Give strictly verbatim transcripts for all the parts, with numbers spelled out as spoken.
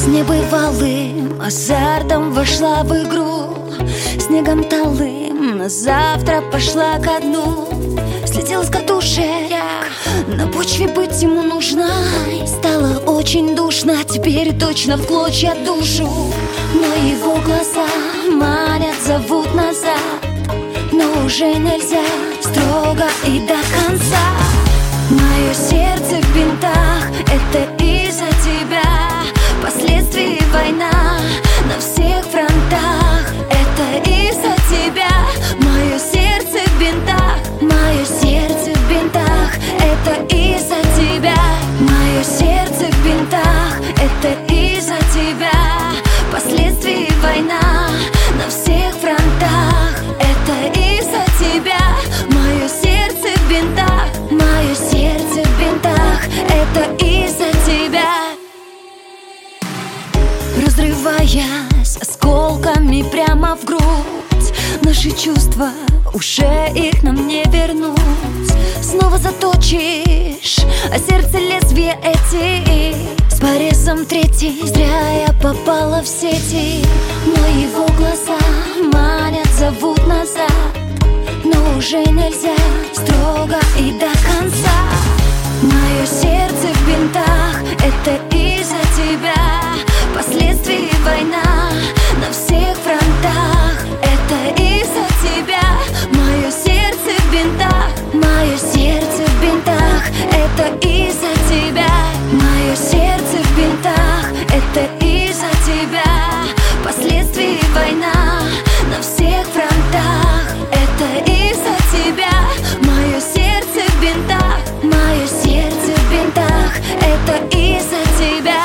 небывалым азартом вошла в игру, снегом талым на завтра пошла ко дну. Слетела с катушек, на почве быть ему нужна. Стало очень душно, теперь точно в клочья душу. Но его глаза манят, зовут назад, но уже нельзя строго и до конца. Мое сердце в бинтах, это из-за тебя. Последствия война на всех фронтах, это из-за тебя. Мое сердце в бинтах, мое сердце в бинтах, это из-за тебя. Мое сердце в бинтах, это из-за тебя. Последствия война на всех фронтах, это из-за тебя. Мое сердце в бинтах, мое сердце в бинтах, это из-за тебя. Разрываясь осколками прямо в грудь, наши чувства уже их нам не вернуть. Снова заточишь, а сердце лезвие эти с порезом третий. Зря я попала в сети, но его глаза манят, зовут назад, но уже нельзя строго и до конца. Мое сердце в бинтах, это из-за тебя. Последствия война на всех фронтах, это из-за тебя. Мое сердце в бинтах, мое сердце в бинтах, это из-за тебя. Мое сердце в бинтах, это из-за тебя. Последствия война на всех фронтах, это из-за тебя. Мое сердце в бинтах, мое сердце в бинтах, это из-за тебя.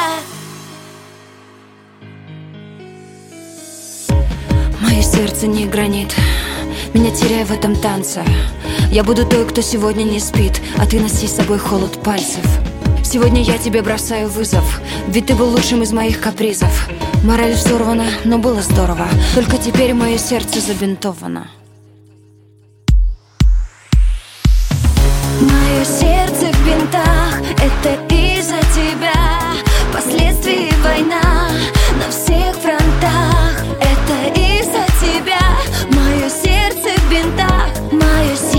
Мое сердце не гранит, меня теряй в этом танце. Я буду той, кто сегодня не спит, а ты носи с собой холод пальцев. Сегодня я тебе бросаю вызов, ведь ты был лучшим из моих капризов. Мораль взорвана, но было здорово, только теперь мое сердце забинтовано. Мое сердце в бинтах, это из-за тебя. Последствия война на всех фронтах, это из-за тебя. Мое сердце в бинтах, мое сердце